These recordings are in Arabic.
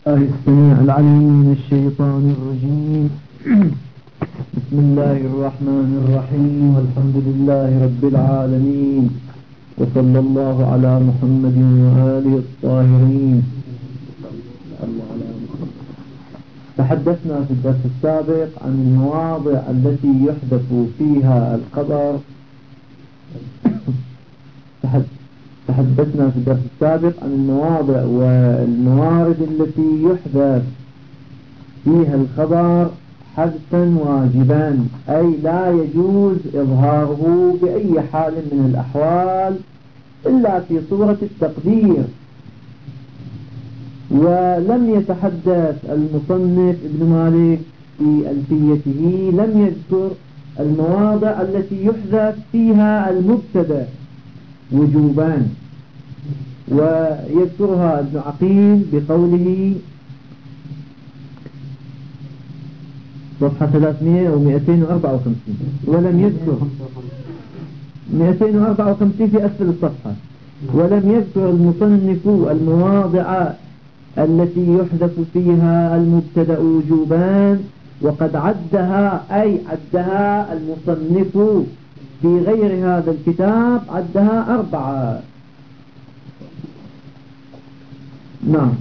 السميع العليم من الشيطان الرجيم. بسم الله الرحمن الرحيم، والحمد لله رب العالمين، وصلى الله على محمد وآله الطاهرين. تحدثنا في الدرس السابق عن المواضع التي يحدث فيها الخبر. تحدثنا في الدرس السابق عن المواضع والموارد التي يحدث فيها الخبر حذفا واجبا، أي لا يجوز إظهاره بأي حال من الأحوال إلا في صورة التقدير. ولم يتحدث المصنف ابن مالك في ألفيته، لم يذكر المواضع التي يحذف فيها المبتدأ وجوبان، ويذكرها ابن عقيل بقوله صفحة 300 و 254، ولم يذكر 254 في أسفل الصفحة. ولم يذكر المصنف المواضع التي يحذف فيها المبتدأ وجوبان، وقد عدها، أي عدها المصنف في غير هذا الكتاب، عدها 4. نعم.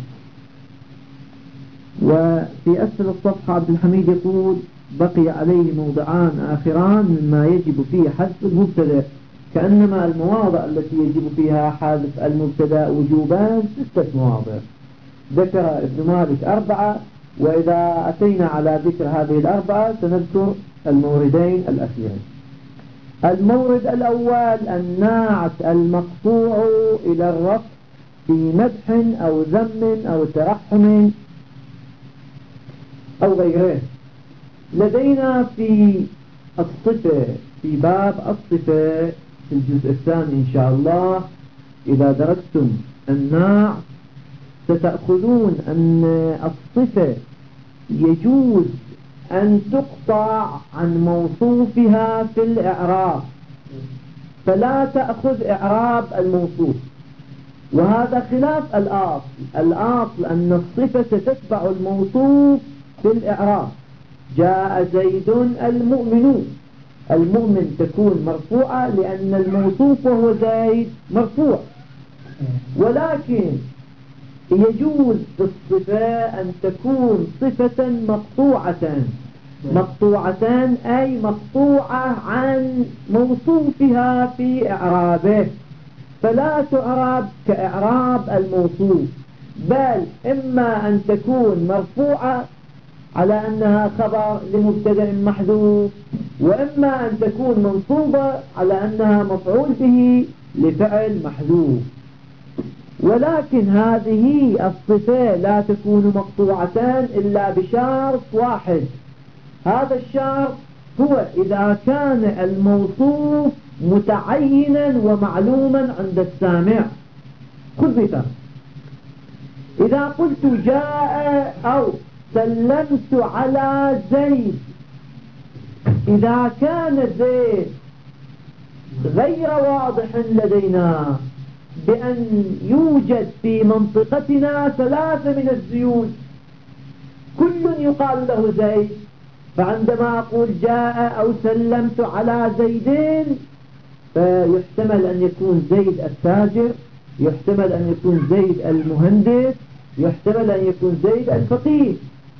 وفي أسفل الصفحة عبد الحميد يقول: بقي عليه موضعان آخران مما يجب فيه حذف المبتدأ، كأنما المواضع التي يجب فيها حذف المبتدأ وجوبان 6 مواضع. ذكر ابن مالك 4، وإذا أتينا على ذكر هذه ال4 سنذكر الموردين الأخيرين. المورد الأول: النعت المقطوع إلى الرفع في مدح أو ذم أو ترحم أو غيره. لدينا في الصفة، في باب الصفة في الجزء الثاني إن شاء الله، إذا درستم النعت ستأخذون أن الصفة يجوز أن تقطع عن موصوفها في الإعراب، فلا تأخذ إعراب الموصوف، وهذا خلاف الأصل أن الصفة تتبع الموصوف في الإعراب. جاء زيد المؤمن تكون مرفوعة لأن الموصوف وهو زيد مرفوع، ولكن يجوز في الصفة أن تكون صفة مقطوعة أي مقطوعة عن موصوفها في إعرابه، فلا تعرب كإعراب الموصوف، بل إما أن تكون مرفوعة على أنها خبر لمبتدأ محذوف، وإما أن تكون منصوبة على أنها مفعول به لفعل محذوف. ولكن هذه الصفة لا تكون مقطوعة إلا بشرط واحد، هذا الشرط هو إذا كان الموصوف متعينا ومعلوما عند السامع. خذ مثال: إذا قلت جاء أو سلمت على زيد، إذا كان زيد غير واضح لدينا بأن يوجد في منطقتنا 3 من الزيود كل يقال له زيد، فعندما أقول جاء أو سلمت على زيدين فيحتمل أن يكون زيد التاجر، يحتمل أن يكون زيد المهندس، يحتمل أن يكون زيد الفقيه.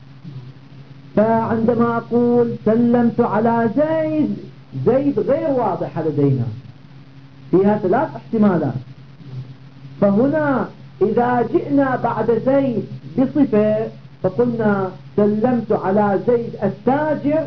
فعندما أقول سلمت على زيد غير واضحة لدينا، فيها 3 احتمالات. فهنا إذا جئنا بعد زيد بصفة فقلنا سلمت على زيد التاجر،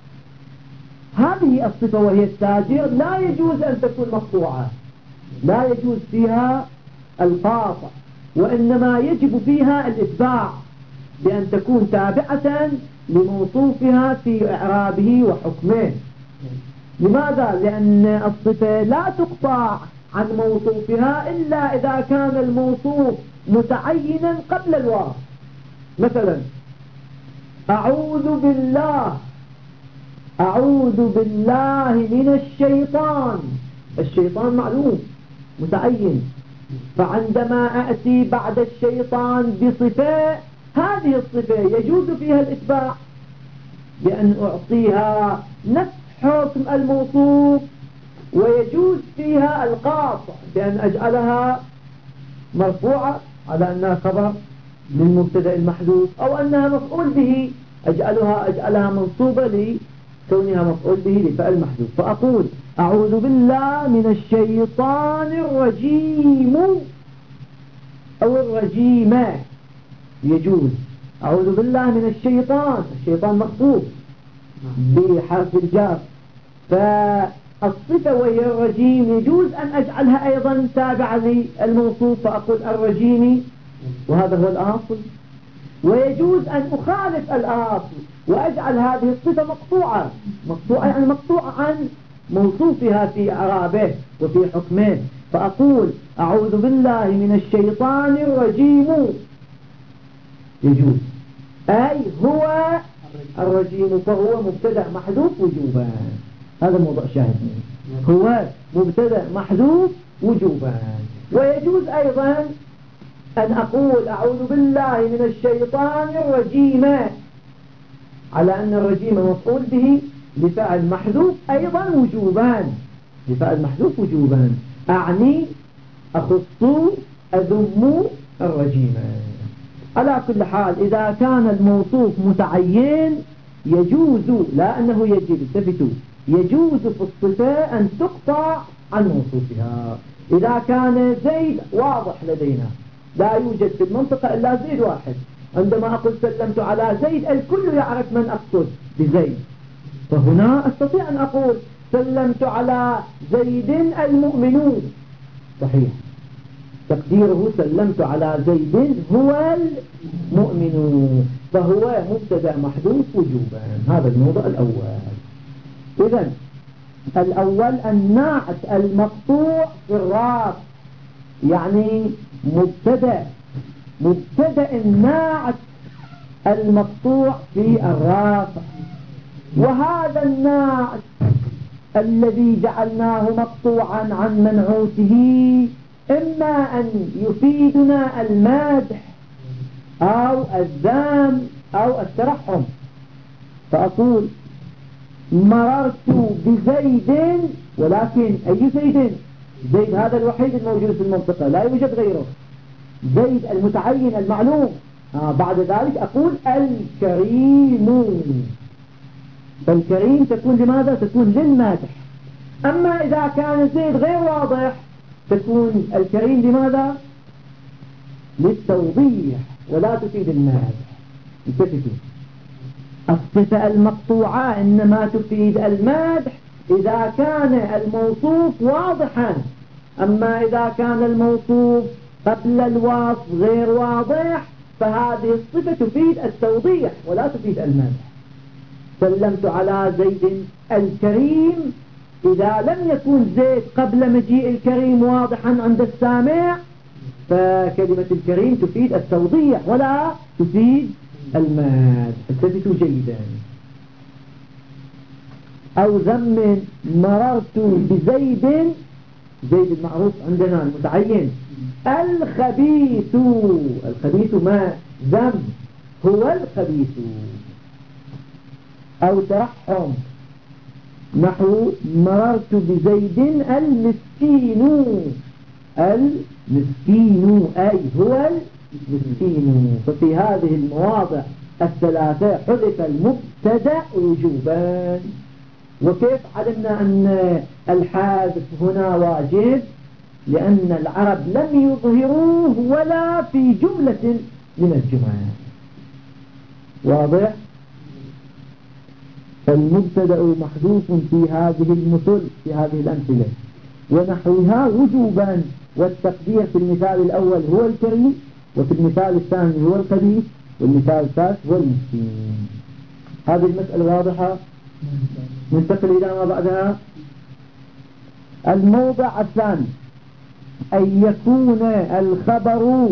هذه الصفة وهي التاجر لا يجوز أن تكون مقطوعة، لا يجوز فيها القاطع، وإنما يجب فيها الإتباع بأن تكون تابعة لموصوفها في إعرابه وحكمه. لماذا؟ لأن الصفة لا تقطع عن موصوفها إلا إذا كان الموصوف متعينا قبل الواو. مثلا أعوذ بالله من الشيطان معلوم متعين، فعندما أأتي بعد الشيطان بصفة هذه الصفة يجوز فيها الإتباع بأن أعطيها نفس حكم الموصوف، ويجوز فيها القاطع بأن أجعلها مرفوعة على أنها خبر للمبتدأ المحذوف، أو أنها مفعول به أجعلها منصوبة لكونها مفعول به لفعل محذوف. فأقول أعوذ بالله من الشيطان الرجيم أو الرجيم، يجوز. أعوذ بالله من الشيطان مخفوف بحرف الجر، فالصفة وهي الرجيم يجوز أن أجعلها أيضا تابعة للموصوف، فأقول الرجيم، وهذا هو الأصل. ويجوز أن أخالف الأصل وأجعل هذه الصفة مقطوعة يعني مقطوعة عن موصوفها في إعرابه وفي حكمه، فأقول أعوذ بالله من الشيطان الرجيم، يجوز، أي هو الرجيم، فهو مبتدأ محذوف وجوبا. هذا الموضوع شاهد هو مبتدأ محذوف وجوبا. ويجوز أيضا أن أقول أعوذ بالله من الشيطان الرجيم على أن الرجيم مفعول به لفعل محذوف أيضا وجوبا، لفعل محذوف وجوبا، أعني أخص أذم الرجيم. على كل حال إذا كان الموصوف متعين يجوز، لا أنه يجب، التفتوا، يجوز في الصفة أن تقطع عن موصوفها. إذا كان زيد واضح لدينا، لا يوجد في المنطقة إلا زيد واحد، عندما أقول سلمت على زيد الكل يعرف من أقصد بزيد، فهنا أستطيع أن أقول سلمت على زيد المؤمنون، صحيح، تقديره سلمت على زيد هو المؤمن، فهو مبتدأ محذوف وجوبا. هذا الموضوع الأول. إذن الأول النعت المقطوع في الراس، يعني مبتدأ النعت المقطوع في الراس، وهذا النعت الذي جعلناه مقطوعا عن منعوته إما أن يفيدنا المادح أو الذم أو الترحم. فأقول مررت بزيد، ولكن أي زيد؟ زيد هذا الوحيد الموجود في المنطقة، لا يوجد غيره، زيد المتعين المعلوم. بعد ذلك أقول الكريم، فالكريم تكون لماذا؟ تكون للمادح. أما إذا كان زيد غير واضح تكون الكريم لماذا؟ للتوضيح ولا تفيد المادح. انتبهوا، الصفة المقطوعة إنما تفيد المادح إذا كان الموصوف واضحا، أما إذا كان الموصوف قبل الوصف غير واضح فهذه الصفة تفيد التوضيح ولا تفيد المادح. سلمت على زيد الكريم، إذا لم يكن زيد قبل مجيء الكريم واضحا عند السامع فكلمة الكريم تفيد التوضيح ولا تفيد المادح. انتبهوا جيدا. أو ذم، مررت بزيد، زيد المعروف عندنا المتعين، الخبيث، الخبيث ما ذم هو الخبيث. أو ترحم، نحو مررت بزيد المسكين، المسكين أي هو المسكين. ففي هذه المواضع الثلاثة حذف المبتدأ وجوبا. وكيف علمنا أن الحذف هنا واجب؟ لأن العرب لم يظهروه ولا في جملة من الجمل. واضح؟ فالمبتدأ محذوف في هذه المثل، في هذه الأمثلة ونحوها وجوبا، والتقدير في المثال الأول هو الكريم، وفي المثال الثاني هو الخبيث، والمثال الثالث هو المسكين. هذه المسألة واضحة. ننتقل إلى ما بعدها. الموضع الثاني أن يكون الخبر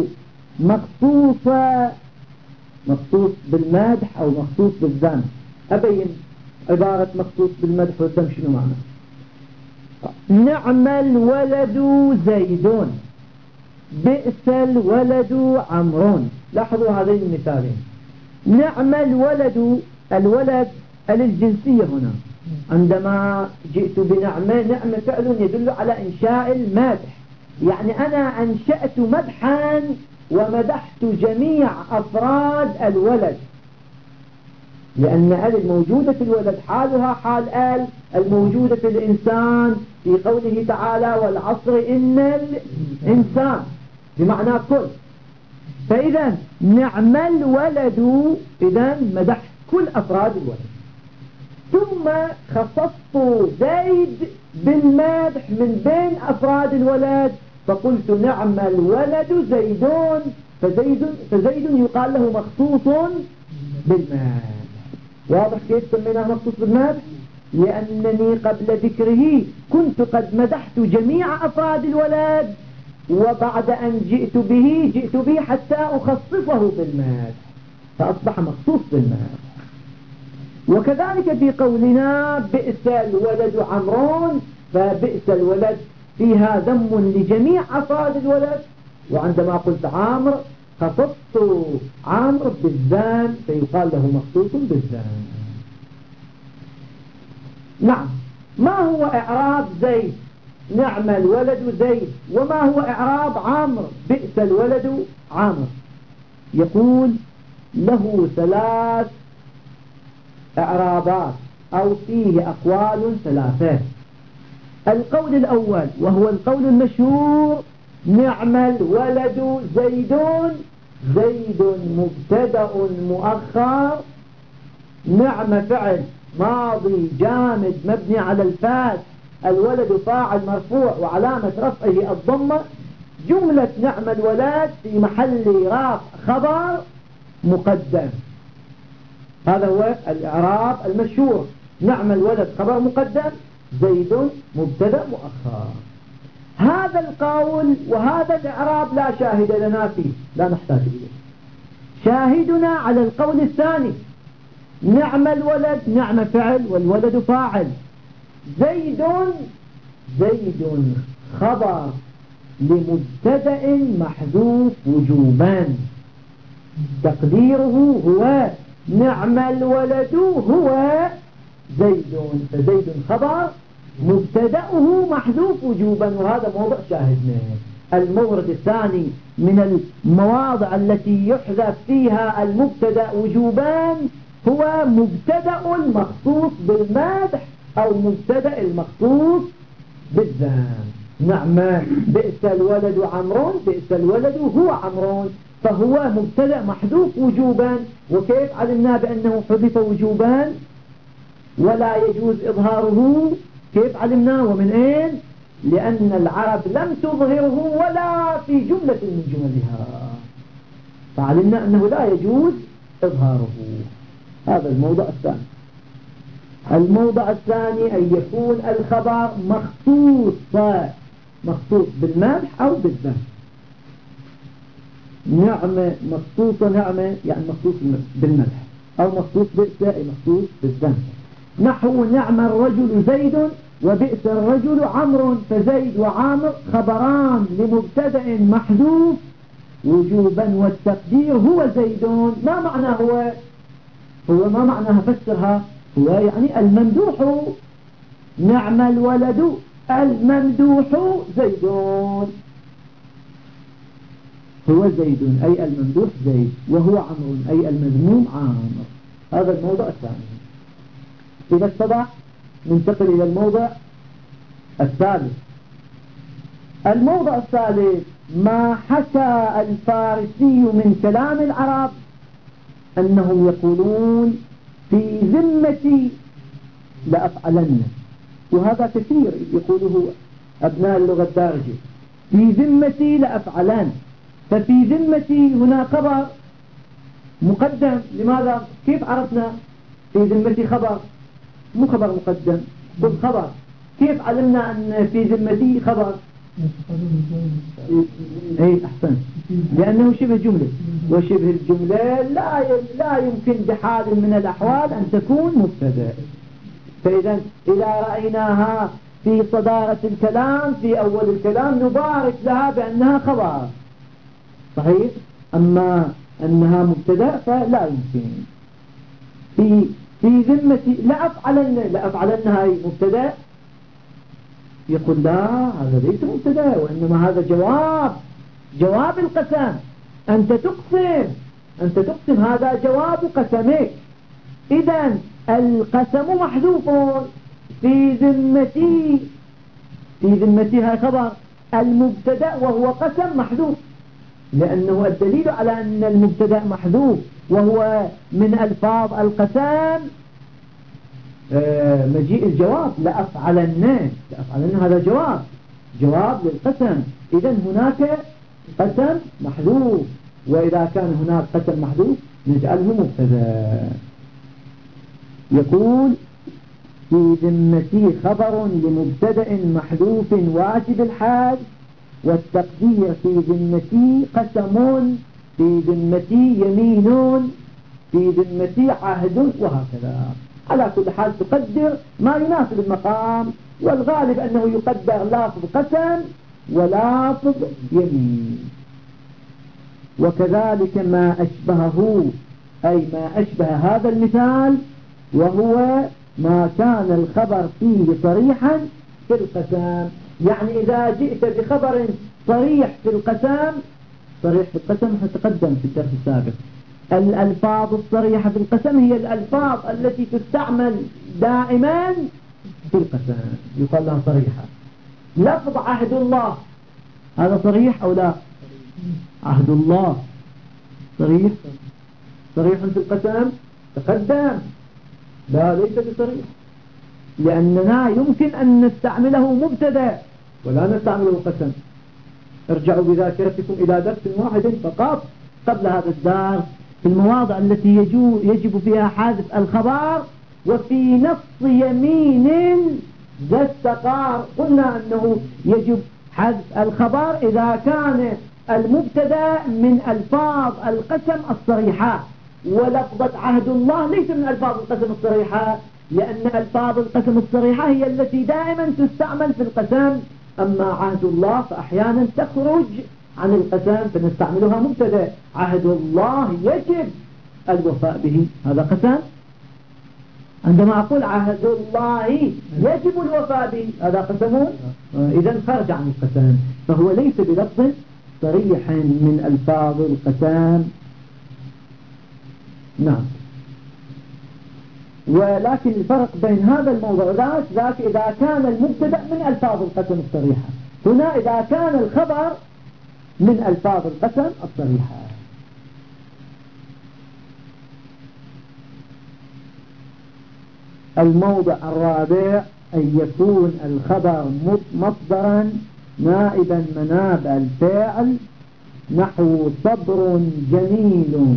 مخصوص بالمدح أو مخصوص بالذم. أبين عبارة مخصوص بالمدح والذم شنو معنى؟ نعم الولد زيد، بئس الولد عمرو. لاحظوا هذين المثالين. نعم الولد، الولد الجنسية هنا. عندما جئت بنعمة، نعمة فعل يدل على إنشاء المدح، يعني أنا أنشأت مدحا ومدحت جميع أفراد الولد، لأن ال الموجودة في الولد حالها حال ال الموجودة في الإنسان في قوله تعالى والعصر إن الإنسان بمعنى كل. فإذا نعم الولد، إذا مدحت كل أفراد الولد. ثم خصصت زيد بالمدح من بين أفراد الولد، فقلت نعم الولد زيدون، فزيد يقال له مخصوص بالمدح. واضح كيف سميناه مخصوص بالمدح؟ لأنني قبل ذكره كنت قد مدحت جميع أفراد الولد، وبعد أن جئت به حتى أخصصه بالمدح فأصبح مخصوص بالمدح. وكذلك في قولنا بئس الولد عمرو، فبئس الولد فيها ذم لجميع أفراد الولد، وعندما قلت عامر خصصت عامر بالذم فيقال له مخصوص بالذم. نعم. ما هو إعراب زيد؟ نعم الولد زيد. وما هو إعراب عامر؟ بئس الولد عامر. يقول له 3 إعرابات أو فيه أقوال 3. القول الأول وهو القول المشهور: نعم الولد زيدون، زيد مبتدأ مؤخر، نعم فعل ماضي جامد مبني على الفاء، الولد فاعل مرفوع وعلامة رفعه الضمة، جملة نعم الولد في محل رفع خبر مقدم. هذا هو الإعراب المشهور: نعم الولد خبر مقدم، زيد مبتدأ مؤخر. هذا القول وهذا الإعراب لا شاهد لنا فيه، لا نحتاج إليه. شاهدنا على القول الثاني: نعم الولد، نعم فعل والولد فاعل، زيد خبر لمبتدأ محذوف وجوبا، تقديره هو نعم الولد هو زيد، فزيد خبر مبتدأه محذوف وجوبا، وهذا موضع شاهدنا. المورد الثاني من المواضع التي يحذف فيها المبتدأ وجوبا هو مبتدأ المخصوص بالمدح أو مبتدأ المخصوص بالذم. نعم بئس الولد عمرو، بئس الولد هو عمرو، فهو مبتدأ محذوف وجوبا. وكيف علمنا بأنه حذف وجوبا ولا يجوز إظهاره؟ كيف علمنا ومن أين؟ لأن العرب لم تظهره ولا في جملة من جملها، فعلمنا أنه لا يجوز إظهاره. هذا الموضع الثاني. الموضع الثاني أن يكون الخبر مخصوص بالمدح أو بالذم. نعمة مخصوصة، نعمة يعني مخصوص بالمدح، أو مخصوص بئس أي مخصوص بالذم. نحو نعم الرجل زيد وبئس الرجل عمرو، فزيد وعامر خبران لمبتدأ محذوف وجوبا، والتقدير هو زيدون. ما معنى هو ما معناها؟ فسرها. هو يعني الممدوح. نعم الولد الممدوح زيدون، هو زيد أي الممدوح زيد، وهو عمرو أي المذموم عامر. هذا الموضع الثاني. إذا اتضح ننتقل إلى الموضع الثالث. الموضع الثالث ما حكى الفارسي من كلام العرب أنهم يقولون في ذمتي لأفعلن، وهذا كثير يقوله أبناء اللغة الدارجة: في ذمتي لأفعلن. ففي ذمتي هنا خبر مقدم. لماذا؟ كيف عرفنا في ذمتي خبر؟ مو خبر مقدم، قل خبر. كيف علمنا أن في ذمتي خبر؟ اي احسن، لأنه شبه جملة، وشبه الجملة لا يمكن بحال من الأحوال أن تكون مبتدأ. فإذا إذا رأيناها في صدارة الكلام في أول الكلام نبارك لها بأنها خبر، صحيح. أما أنها مبتدأ فلا يمكن. في ذمتي لأفعلن هاي مبتدأ، يقول لا هذا ليس مبتدأ، وإنما هذا جواب القسم. أنت تقسم هذا جواب قسمك. إذن القسم محذوف في ذمتي هاي خبر المبتدأ وهو قسم محذوف، لأنه الدليل على أن المبتدأ محذوف وهو من ألفاظ القسم مجيء الجواب لأفعلن هذا جواب للقسم. إذن هناك قسم محذوف، وإذا كان هناك قسم محذوف نجعله مبتدأ. يقول في ذمتي خبر لمبتدأ محذوف واجب الحال، والتقدير في ذمتي قسم، في ذمتي يمين، في ذمتي عهد، وهكذا. على كل حال تقدر ما يناسب المقام، والغالب أنه يقدر لافظ قسم ولافظ يمين. وكذلك ما أشبهه، أي ما أشبه هذا المثال، وهو ما كان الخبر فيه صريحا في القسم. يعني إذا جئت بخبر صريح في القسم تقدم في الدرس السابق. الألفاظ الصريحة في القسم هي الألفاظ التي تستعمل دائما في القسم، يقال لها صريحة. لفظ عهد الله هذا صريح أو لا؟ عهد الله صريح في القسم، تقدم. لا، ليس بصريح، لأننا يمكن أن نستعمله مبتدأ ولا نستعمله قسم. ارجعوا بذاكرتكم إلى درس واحد فقط قبل هذا الدرس، في المواضع التي يجب فيها حذف الخبر. وفي نص يمين ذا استقار قلنا أنه يجب حذف الخبر إذا كان المبتدأ من ألفاظ القسم الصريحة. ولفظة عهد الله ليس من ألفاظ القسم الصريحة، لأن ألفاظ القسم الصريحة هي التي دائما تستعمل في القسم. أما عهد الله فأحيانا تخرج عن القسم فنستعملها مبتدأ. عهد الله يجب الوفاء به، هذا قسم. عندما أقول عهد الله يجب الوفاء به، هذا قسم. إذن خرج عن القسم، فهو ليس بلفظ صريح من ألفاظ القسم. نعم. ولكن الفرق بين هذا الموضوع ذاك إذا كان المبتدأ من ألفاظ القسم الصريحة. هنا إذا كان الخبر من ألفاظ القسم الصريحة. الموضع الرابع أن يكون الخبر مصدرا نائبا مناب الفاعل، نحو صبر جميل.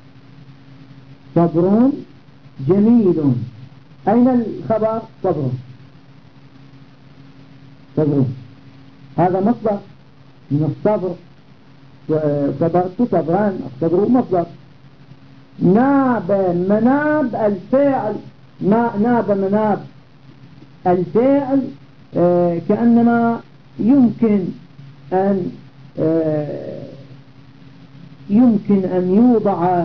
صبر جميل، أين الخبر؟ صبر هذا مصدر من الصبر، صبرت صبران، الصبر مصدر. ناب مناب الفاعل، ناب مناب الفاعل كأنما يمكن أن يوضع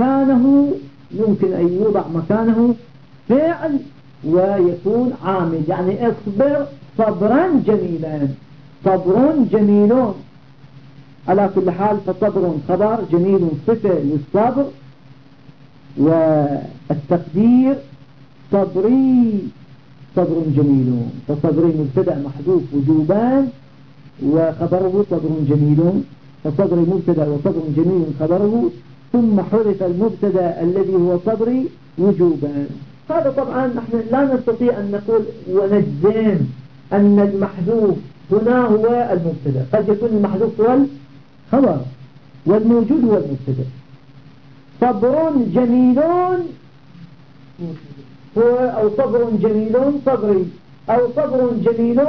مكانه فاعل ويكون عامل. يعني اصبر صبرا جميلا، صبر جميل. على كل حال فصبر خبر، جميل صفة للصبر. والتقدير صبري صبر جميل، فصبري مبتدأ محذوف وجوبان وخبره صبر جميل، فصبري مبتدأ وصبر جميل خبره، ثم حذف المبتدأ الذي هو صبري وجوبا. هذا طبعا نحن لا نستطيع أن نقول ونجزم أن المحذوف هنا هو المبتدأ. قد يكون المحذوف هو الخبر والموجود هو المبتدأ. صبر جميل أو صبر جميل صبري، أو صبر جميل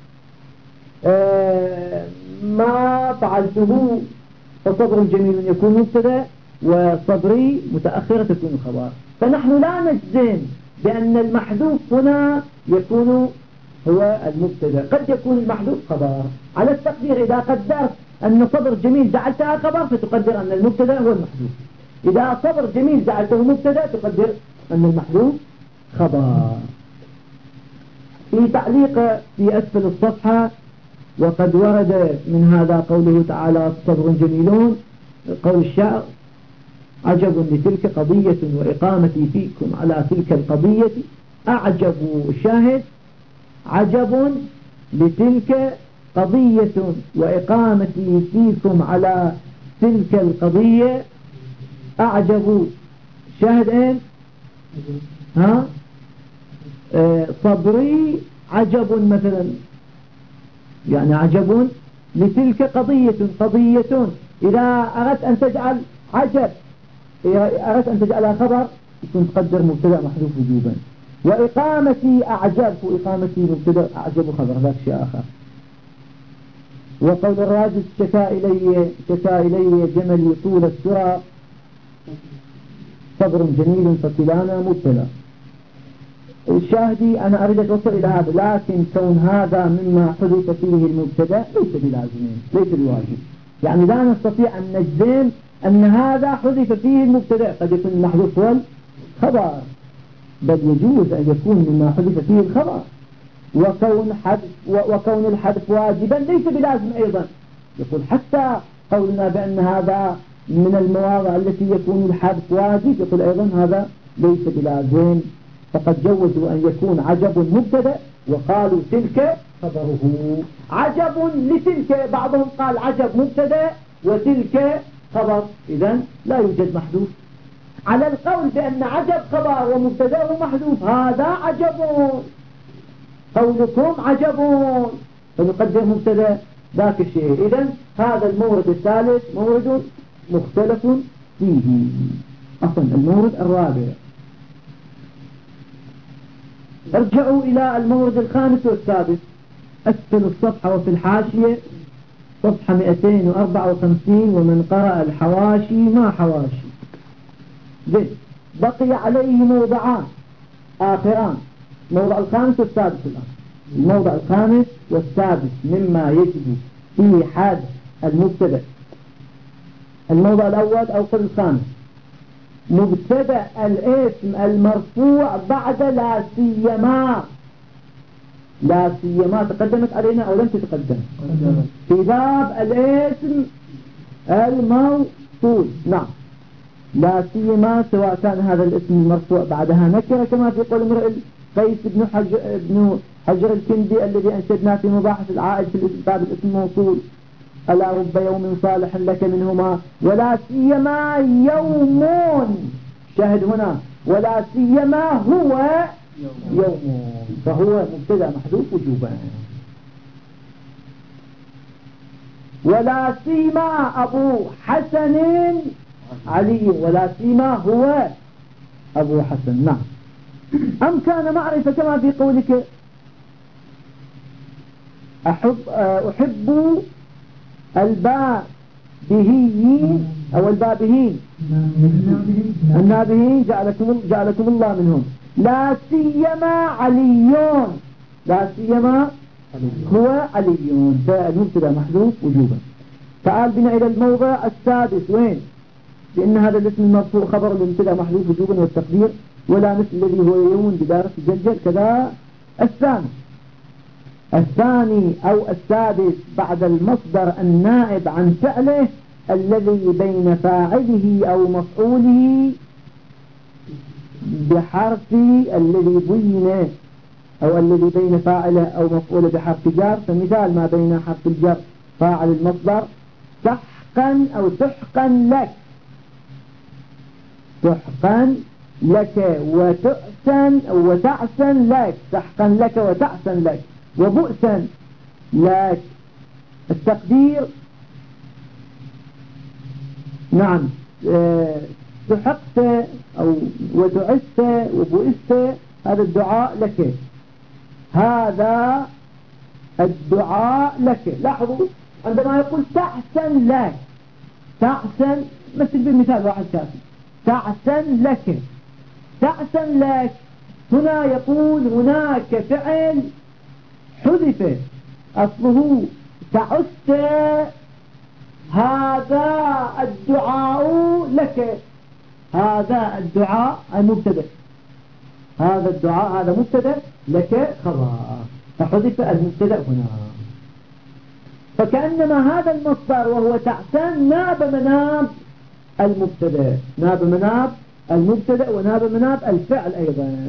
ما فعلته، فصبر جميل يكون مبتدأ وصبري متأخرة تكون خبر. فنحن لا نجزم بأن المحذوف هنا يكون هو المبتدأ، قد يكون المحذوف خبر. على التقدير إذا قدرت أن صبر جميل جعلتها خبر فتقدر أن المبتدا هو المحذوف. إذا صبر جميل جعلته مبتدا تقدر أن المحذوف خبر. في تعليق في أسفل الصفحة: وقد ورد من هذا قوله تعالى صبر جميلون، قول الشاعر: عجب لتلك قضية وإقامتي فيكم على تلك القضية. أعجب الشاهد عجب لتلك قضية وإقامتي فيكم على تلك القضية. أعجب شاهد إيه؟ صبري عجب مثلا، يعني عجب لتلك قضية. إذا أردت أن تجعل عجب، إذا أردت أن تجعلها خبر يكون تقدر مبتدا محذوف وجوبا. وإقامتي أعجب، وإقامتي مبتدا أعجب خبر، ذاك شيء آخر. وقول الراجل: شكا إلي جملي طول السرى صبر جميل فكلانا مبتلا. الشاهدي أنا أريد أن أوصل إلى هذا، لكن كون هذا مما حدث فيه المبتدا ليس بلازم، ليس بواجب. يعني لا نستطيع أن نجزم أن هذا حدث فيه المبتدا، قد يكون المحذوف هو الخبر، بل يجوز أن يكون مما حدث فيه الخبر. وكون الحذف واجبا ليس بلازم أيضا. يقول حتى قولنا بأن هذا من المواضع التي يكون الحذف واجب، يقول أيضا هذا ليس بلازم، فقد جوزوا أن يكون عجب مبتدا وقالوا تلك خبره. عجب لتلك، بعضهم قال عجب مبتدا وتلك خبر، إذن لا يوجد محذوف. على القول بأن عجب خبر ومبتدا محذوف، هذا عجب، قولكم عجب، فنقدر مبتدا ذاك الشيء. إذن هذا المورد الثالث مورد مختلف فيه. أصلا المورد الرابع. ارجعوا إلى المورد الخامس والسادس أسفل الصفحة وفي الحاشية صفحة 254. ومن قرأ الحواشي ما حواشي. بقي عليه موضعان آخران، الموضع الخامس والسادس. الآن الموضع الخامس والسادس مما يجب فيه حذف المبتدا. الموضع الأول أو قل الخامس: مبتدا الاسم المرفوع بعد لا سيما. لا سيما تقدمت علينا أو لم تتقدم في باب الاسم الموصول. نعم، لا سيما سواء كان هذا الاسم المرفوع بعدها نكرة كما في قول امرئ قيس بن حجر الكندي الذي أنشدنا في مباحث العائد في باب الاسم الموصول: ألا رب يوم صالح لك منهما ولا سيما يوم. شاهد هنا ولا سيما هو يوم، فهو مبتدا محذوف وجوبا. ولا سيما أبو حسن علي، ولا سيما هو أبو حسن. نعم. أم كان معرفة كما في قولك أحب البابهيين أو البابهين النابهين جعلكم الله منهم. لا سيما عليون، لا سيما هو عليون، فالمبتدا محذوف وجوبا. تعال بنا إلى الموضع السادس. وين؟ لأن هذا الاسم المرفوع خبر المبتدا محذوف وجوبا، والتقدير ولا مثل الذي هو يوم بدارة الجلجل. كذا الثاني أو السادس بعد المصدر النائب عن فعله الذي بين فاعله أو مفعوله بحرف الذي بين أو الذي بين فاعله أو مفعوله بحرف جر. فمثال ما بين حرف الجر فاعل المصدر: سحقا أو سحقا لك، سحقا لك، وتأسا وتعسا لك، سحقا لك وتعسا لك، وبؤسا لك. التقدير نعم سحقت أو وتعست وبؤست، هذا الدعاء لك، هذا الدعاء لك. لاحظوا عندما يقول تحسن لك، تحسن مثل بمثال واحد كافي، تحسن لك، تحسن لك. هنا يقول هناك فعل حذف أصله تعست هذا الدعاء لك، هذا الدعاء المبتدأ، هذا الدعاء هذا مبتدأ لك خبر، فحذف المبتدأ هنا. فكأنما هذا المصدر وهو تحسن ناب مناب المبتدأ، ناب مناب المبتدأ وناب مناب الفعل أيضا.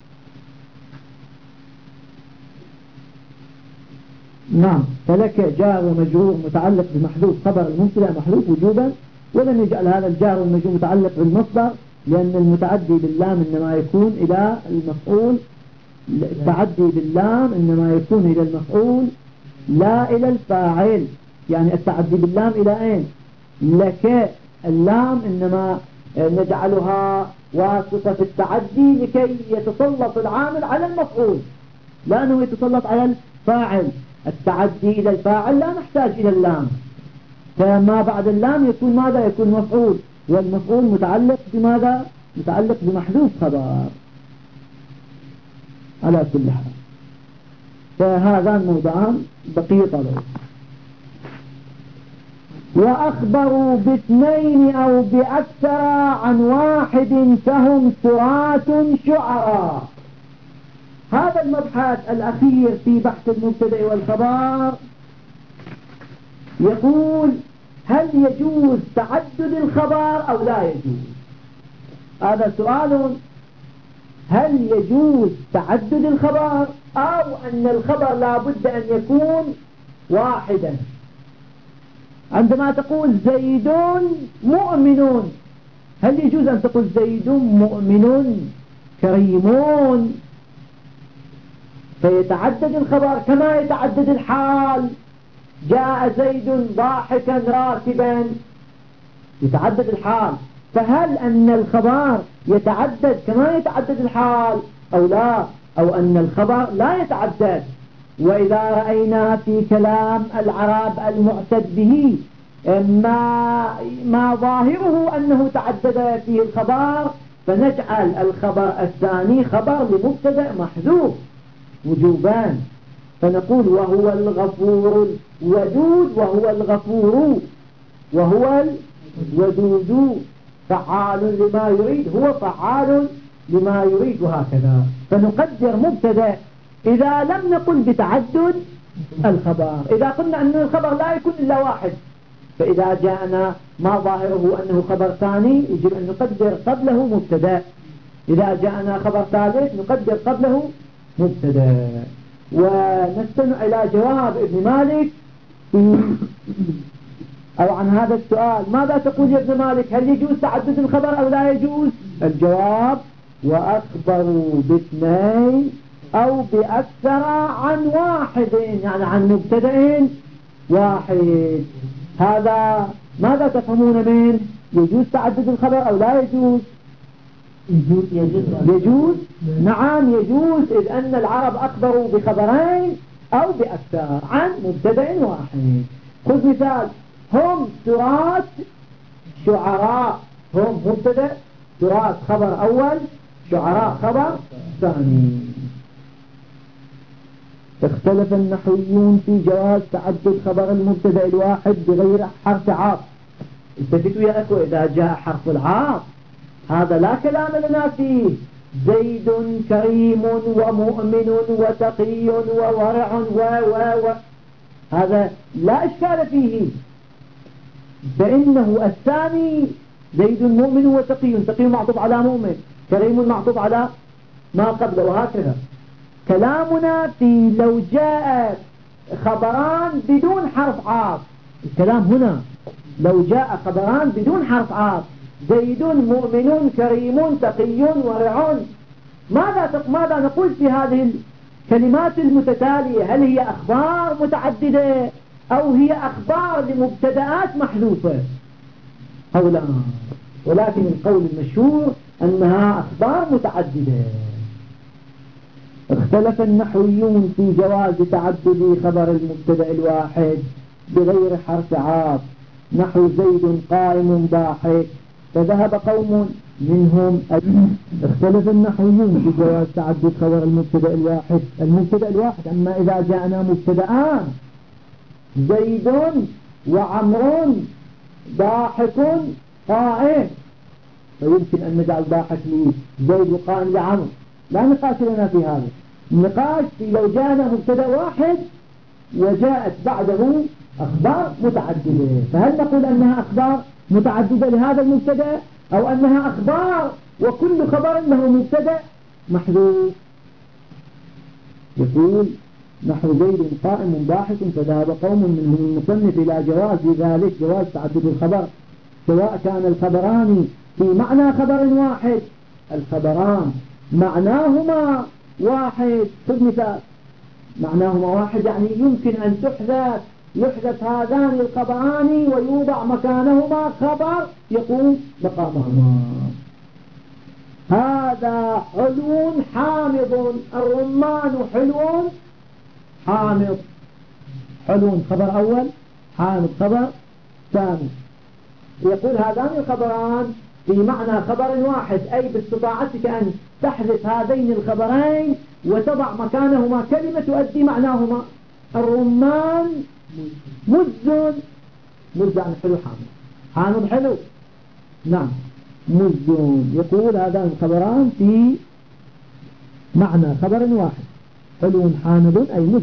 نعم. فلك جار ومجرور متعلق بمحذوف خبر المبتدأ محذوف وجوبا، ولم يجعل هذا الجار والمجرور متعلق بالمصدر، لأن المتعدي باللام إنما يكون إلى المفعول، التعدي باللام إنما يكون إلى المفعول لا إلى الفاعل. يعني التعدي باللام إلى أين؟ لك اللام إنما نجعلها واسطة في التعدي لكي يتسلط العامل على المفعول، لأنه يتسلط على الفاعل. التعدي إلى الفاعل لا نحتاج إلى اللام، فما بعد اللام يكون ماذا؟ يكون مفعول، والمفعول متعلق بماذا؟ متعلق بمحذوف خبر على كل حال. فهذان موضعان بقية طلب. وأخبروا باثنين أو بأكثر عن واحد فهم تراث شعراء. هذا المبحث الأخير في بحث المبتدأ والخبر يقول: هل يجوز تعدد الخبر أو لا يجوز؟ هذا سؤال. هل يجوز تعدد الخبر أو أن الخبر لا بد أن يكون واحدا؟ عندما تقول زيد مؤمن، هل يجوز أن تقول زيد مؤمن كريم فيتعدد الخبر كما يتعدد الحال؟ جاء زيد ضاحكا راكبا، يتعدد الحال. فهل أن الخبر يتعدد كما يتعدد الحال أو لا؟ أو أن الخبر لا يتعدد؟ وإذا رأينا في كلام العرب المعتد به ما ظاهره أنه تعدد فيه الخبر، فنجعل الخبر الثاني خبر لمبتدأ محذوف وجوبان، فنقول: وهو الغفور الودود، وهو الغفور، وهو الودود، فعال لما يريد، هو فعال لما يريد، وهكذا. فنقدر مبتدأ إذا لم نقل بتعدد الخبر. إذا قلنا أن الخبر لا يكون إلا واحد، فإذا جاءنا ما ظاهره أنه خبر ثاني يجب أن نقدر قبله مبتدأ، إذا جاءنا خبر ثالث نقدر قبله مبتدأ. ونستمع إلى جواب ابن مالك أو عن هذا السؤال: ماذا تقول يا ابن مالك؟ هل يجوز تعدد الخبر أو لا يجوز؟ الجواب: وأخبروا باثنين أو بأكثر عن واحد، يعني عن مبتدأ واحد. هذا ماذا تفهمون منه؟ يجوز تعدد الخبر أو لا يجوز؟ يجوز. نعم يجوز، إذ أن العرب أخبروا بخبرين أو بأكثر عن مبتدأ واحد. خذ مثال: هم تراث شعراء، هم مبتدأ، تراث خبر أول، شعراء خبر ثاني. اختلف النحويون في جواز تعدد خبر المبتدأ الواحد بغير حرف عاطف. التفتوا يا أخوة، إذا جاء حرف العاطف هذا لا كلام لنا فيه. زيد كريم ومؤمن وتقي وورع و هذا لا إشكال فيه، فإنه الثاني زيد مؤمن وتقي، تقي معطوف على مؤمن، كريم معطوف على ما قبله، وهكذا. كلامنا في لو جاء خبران بدون حرف عاطف، الكلام هنا لو جاء خبران بدون حرف عاطف: زيد مؤمن كريم تقي ورع، ماذا نقول في هذه الكلمات المتتالية؟ هل هي أخبار متعددة أو هي أخبار لمبتدآت محذوفة أو لا؟ ولكن القول المشهور أنها أخبار متعددة. اختلف النحويون في جواز تعدد خبر المبتدأ الواحد بغير حرف عاطف، نحو زيد قائم ضاحك، فذهب قوم منهم. اختلف النحويون في جواز تعدد خبر المبتدأ الواحد، المبتدأ الواحد. أما إذا جاءنا مبتدآن زيد وعمر ضاحك قائم، فيمكن أن نجعل ضاحك لزيد وقائم لعمر، لا نقاش لنا في هذا. النقاش في لو جاءنا مبتدأ واحد وجاءت بعده أخبار متعددة، فهل نقول أنها أخبار متعددة لهذا المبتدأ أو أنها أخبار وكل خبر له مبتدأ محذوف؟ يقول نحو زيد قائم ضاحك، فذهب قوم منهم المصنف إلى جواز ذلك، جواز تعدد الخبر سواء كان الخبران في معنى خبر واحد، الخبران معناهما واحد. خذ مثال، معناهما واحد يعني يمكن أن يحدث هذان الخبران ويوضع مكانهما خبر يقوم مقامهما. هذا حلو حامض، الرمان حلو حامض، حلو خبر أول، حامض خبر ثاني. يقول هذان الخبران في معنى خبر واحد، أي باستطاعتك أن تحذف هذين الخبرين وتضع مكانهما كلمة تؤدي معناهما. الرمان مز، مز عن حلو حامض، حامض حلو، نعم مز. يقول هذان الخبران في معنى خبر واحد، حلو حامض أي مز.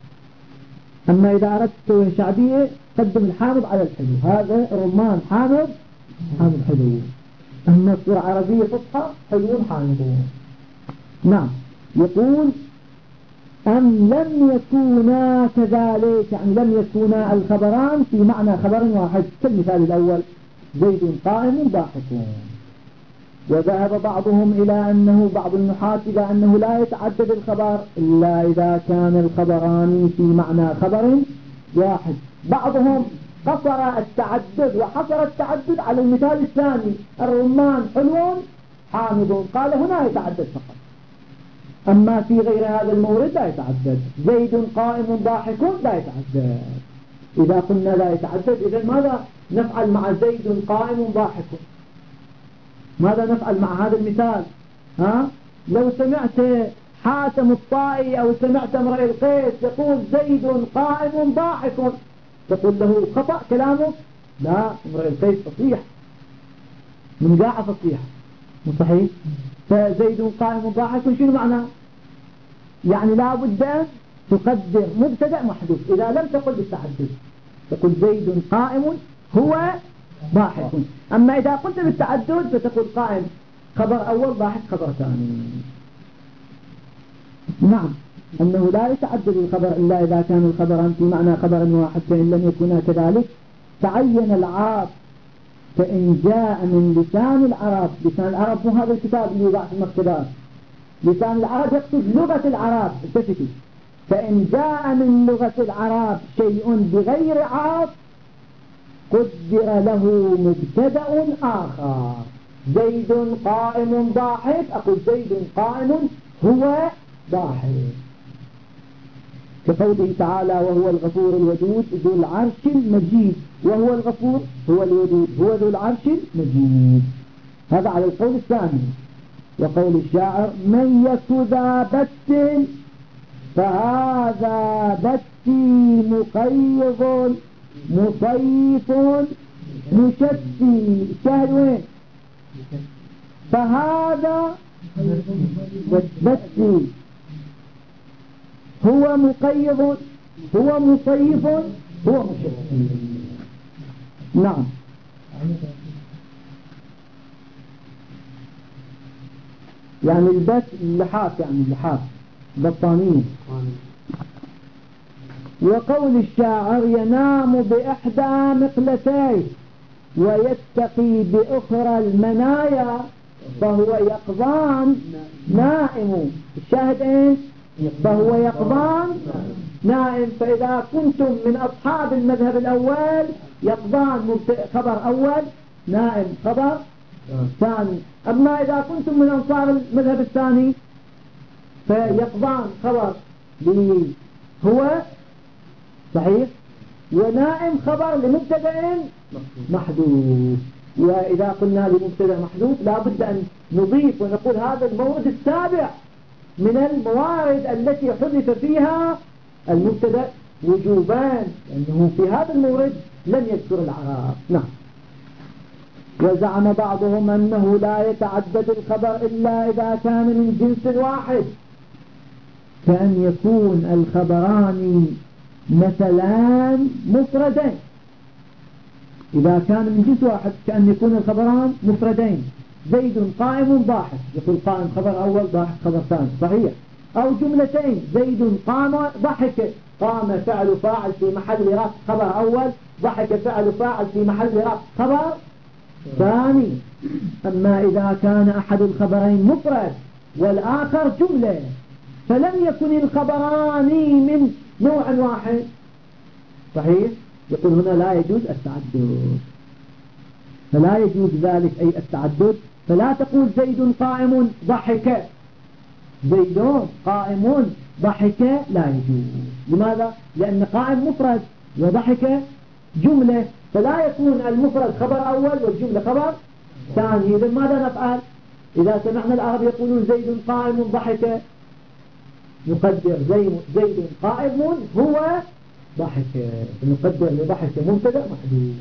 أما إذا أردت شعبية قدم الحامض على الحلو، هذا رمان حامض، حامض حلو. أما الصورة عربية فصحى حلو حامض. نعم. يقول أم لم يكونا كذلك، يعني لم يكونا الخبران في معنى خبر واحد، كالمثال الأول زيد قائم ضاحك. وذهب بعضهم إلى أنه، بعض النحاة إلى أنه لا يتعدد الخبر إلا إذا كان الخبران في معنى خبر واحد. بعضهم قصر التعدد وحصر التعدد على المثال الثاني، الرمان حلو حامض، قال هنا يتعدد فقط، أما في غير هذا المورد لا يتعدد. زيد قائم ضاحك لا يتعدد. إذا قلنا لا يتعدد، إذن ماذا نفعل مع زيد قائم ضاحك؟ ماذا نفعل مع هذا المثال؟ لو سمعت حاتم الطائي أو سمعت امرئ القيس يقول زيد قائم ضاحك، تقول له خطأ كلامه؟ لا، امرئ القيس فصيح من قاعة فصيح، مو صحيح؟ فزيد قائم ضاحك شنو معناه؟ يعني لا بد أن تقدر مبتدأ محذوف إذا لم تقل بالتعدد، تقول زيد قائم هو ضاحك. أما إذا قلت بالتعدد فتقول قائم خبر أول ضاحك خبر ثاني. نعم، أنه لا يتعدد الخبر إلا إذا كان الخبران في معنى خبر واحد، فإن لم يكونا كذلك تعين العرب، فإن جاء من لسان العرب، لسان العرب مو هذا الكتاب اللي يوضع في المكتبات، لسان العرب يقصد لغة العرب، التفتي. فإن جاء من لغة العرب شيء بغير عرب قدر له مبتدأ آخر. زيد قائم ضاحك، أقول زيد قائم هو ضاحك، كقوله تعالى وهو الغفور الودود ذو العرش المجيد، وهو الغفور هو الودود هو ذو العرش المجيد. هذا على القول الثاني. وقول الشاعر من يك ذا بت فهذا بتي مقيض مصيف مشتي. الشاهد وين؟ فهذا بتي هو مقيض هو مصيف هو مشتي. نعم. يعني البت اللحاف، يعني اللحاف بطانية. وقول الشاعر ينام بإحدى مقلتيه ويتقي بأخرى المنايا فهو يقظان نائم. الشاهد ايش؟ فهو يقظان نائم. فإذا كنتم من أصحاب المذهب الأول يقظان خبر أول، نائم خبر ثاني. أما إذا كنتم من أنصار المذهب الثاني فيقظان خبر هو صحيح، ونائم خبر لمبتدأ محذوف. وإذا قلنا لمبتدأ محذوف لا بد أن نضيف ونقول هذا المورد السابع من الموارد التي حذف فيها المبتدأ وجوبا، لأنه في هذا المورد لم يذكر الأعراب. نعم. وزعم بعضهم أنه لا يتعدد الخبر إلا إذا كان من جنس واحد، كأن يكون الخبران مثلا مفردين. إذا كان من جنس واحد كأن يكون الخبران مفردين، زيد قائم ضاحك، يقول قائم خبر أول ضاحك خبر ثاني، صحيح. أو جملتين، زيد قام ضحك، قام فعل فاعل في محل رفع خبر أول، ضحك فعل فاعل في محل رفع خبر ثاني. أما إذا كان أحد الخبرين مفرد والآخر جملة، فلم يكن الخبران من نوع واحد، صحيح، يقول هنا لا يجوز التعدد، فلا يجوز ذلك أي التعدد. فلا تقول زيد قائم ضحك، زيد قائم ضحك، لا يجوز. لماذا؟ لأن قائم مفرد وضحك جملة، فلا يكون المفرد خبر أول والجملة خبر ثاني. إذن ماذا نفعل؟ إذا سمعنا العرب يقولون زيد قائم ضحك، نقدر زيد قائم هو ضحك، نقدر لضحك مبتدأ محذوف.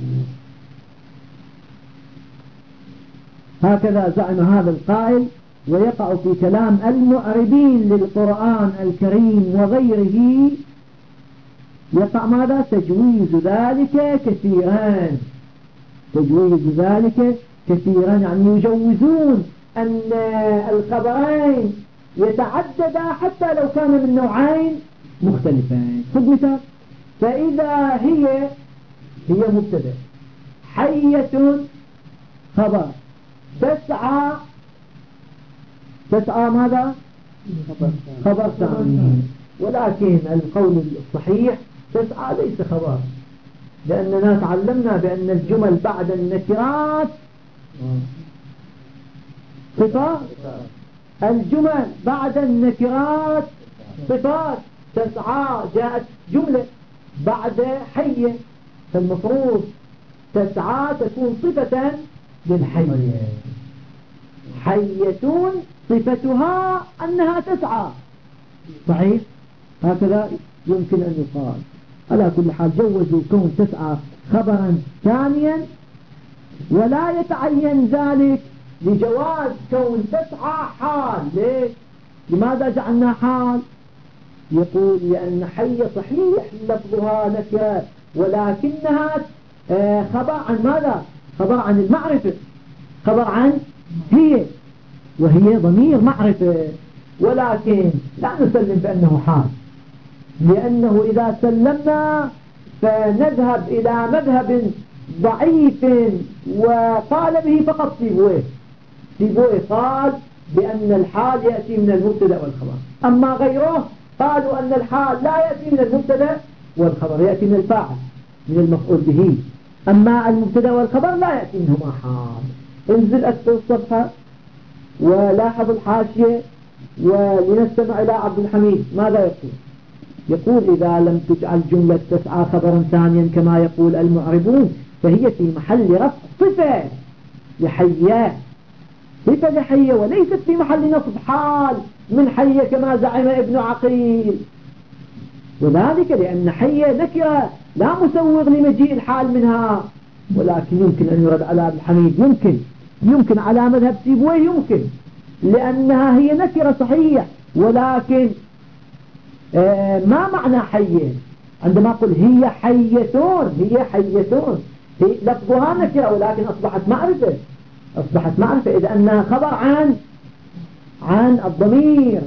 هكذا زعم هذا القائل. ويقع في كلام المعربين للقرآن الكريم وغيره، يقع ماذا؟ تجويز ذلك كثيرا، تجويز ذلك كثيرا، يعني يجوزون أن الخبرين يتعددا حتى لو كان من نوعين مختلفين. خذ مثال، فإذا هي مبتدأ، حية خبر، تسعى ماذا؟ خبر ثاني. ولكن القول الصحيح تسعى ليس خبر، لأننا تعلمنا بأن الجمل بعد النكرات صفات، الجمل بعد النكرات صفات. تسعى جاءت جملة بعد حية، فالمفروض تسعى تكون صفة للحية، حية صفتها أنها تسعى، صحيح. هكذا يمكن أن يقال. على كل حال جوزوا كون تسعى خبرا ثانيا، ولا يتعين ذلك لجواز كون تسعى حال. ليش؟ لماذا جعلنا حال؟ يقول لأن حي صحيح لفظها نكرة، ولكنها خبر عن ماذا؟ خبر عن المعرفة، خبر عن هي، وهي ضمير معرفة. ولكن لا نسلم بأنه حال، لأنه إذا سلمنا فنذهب إلى مذهب ضعيف وقال به فقط سيبويه قال بأن الحال يأتي من المبتدأ والخبر. أما غيره قالوا أن الحال لا يأتي من المبتدأ والخبر، يأتي من الفاعل، من المفعول به. أما المبتدأ والخبر لا يأتي منهما حال. انزل أكثر الصفحة ولاحظ الحاشية ولنستمع إلى عبد الحميد ماذا يقول. يقول إذا لم تجعل جملة تسعى خبرا ثانيا كما يقول المعربون، فهي في محل رفع صفة لحية، صفة لحية، وليست في محل نصب حال من حية كما زعم ابن عقيل. وذلك لأن حية نكرة لا مسوغ لمجيء الحال منها. ولكن يمكن أن يرد على عبد الحميد، يمكن على مذهب سيبويه يمكن، لأنها هي نكرة صحيح، ولكن ما معنى حية؟ عندما أقول هي حيتون، هي لفظها نكرة ولكن أصبحت معرفة، إذا أنها خبر عن الضمير،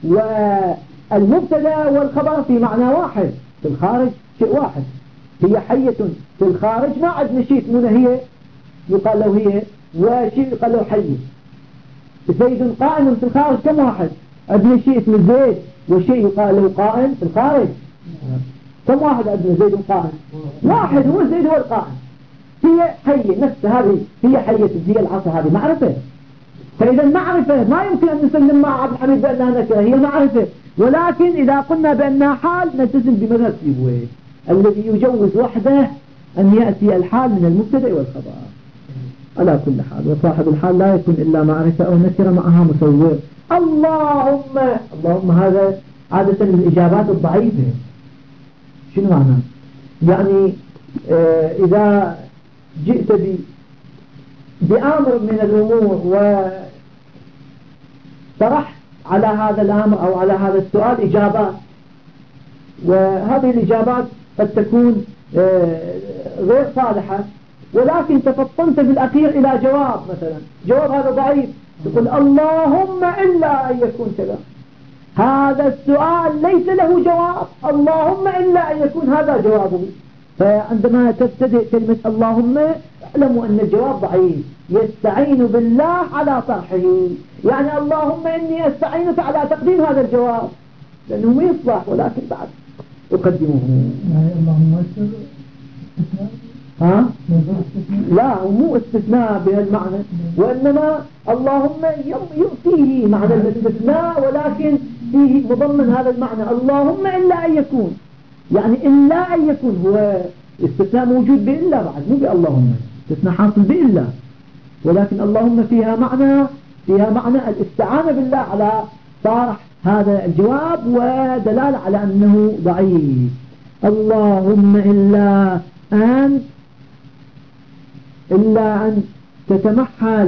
والمبتدا والخبر في معنى واحد، في الخارج شيء واحد. هي حية في الخارج ما عندنا شيء اسمه هي يقال له هي، وشيء يقال له حي. زيد قائم في الخارج كم واحد؟ عندنا شيء اسمه زيد، وشيء يقال له قائم في الخارج كم واحد؟ عندنا زيد قائم واحد، هو زيد هو القائم. هي حي نفس هذه، هي حية، هي العصا، هذه معرفة. فإذا معرفة ما يمكن أن نسلم مع عبد الحميد بأنها نكرة، هي معرفة. ولكن إذا قلنا بأنها حال نلتزم بمذهب سيبويه الذي يجوز وحده أن يأتي الحال من المبتدأ والخبر. على كل حال، وصاحب الحال لا يكون إلا معرفة أو نكرة معها مسوغ. اللهم هذا عادة الإجابات الضعيفة. شنو معناه؟ يعني إذا جئت بأمر من الأمور وطرحت على هذا الأمر أو على هذا السؤال إجابات، وهذه الإجابات قد تكون غير صالحة، ولكن تفطنت في الأخير إلى جواب، مثلا جواب هذا ضعيف، تقول اللهم إلا أن يكون كذا. هذا السؤال ليس له جواب، اللهم إلا أن يكون هذا جوابه. فعندما تبتدئ كلمة اللهم اعلموا أن الجواب ضعيف، يستعين بالله على طرحه، يعني اللهم إني أستعينك على تقديم هذا الجواب لأنه ما يصلح، ولكن بعد أقدمه. اللهم ها؟ لا، مو استثناء بهالمعنى، وإنما اللهم يؤتيه معنى الاستثناء، ولكن فيه مضمن هذا المعنى اللهم إلا أن يكون، يعني إلا أن يكون، هو استثناء موجود بإلا بعد، مو باللهم، استثناء حاصل بإلا، ولكن اللهم فيها معنى الاستعانة بالله على طرح هذا الجواب ودلالة على أنه ضعيف. اللهم إلا أن تتمحل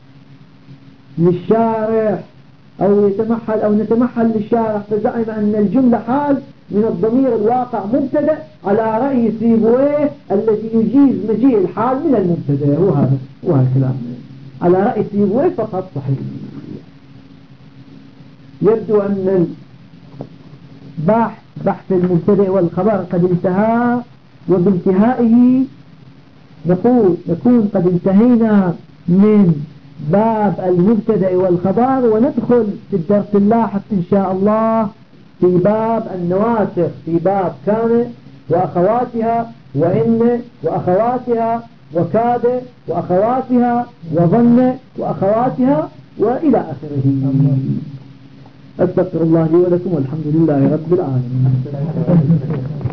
للشارح أو نتمحل للشارح فزعم أن الجملة حال من الضمير الواقع مبتدأ على رأي سيبويه الذي يجيز مجيء الحال من المبتدأ. هو هذا الكلام على رأي سيبويه فقط صحيح. يبدو أن بحث المبتدأ والخبر قد انتهى، وبانتهائه نكون قد انتهينا من باب المبتدأ والخبر، وندخل في الدرس اللاحق إن شاء الله في باب النواسخ، في باب كان وأخواتها وإن وأخواتها وكاد وأخواتها وظن وأخواتها وإلى آخره. أستغفر الله لي ولكم والحمد لله رب العالمين.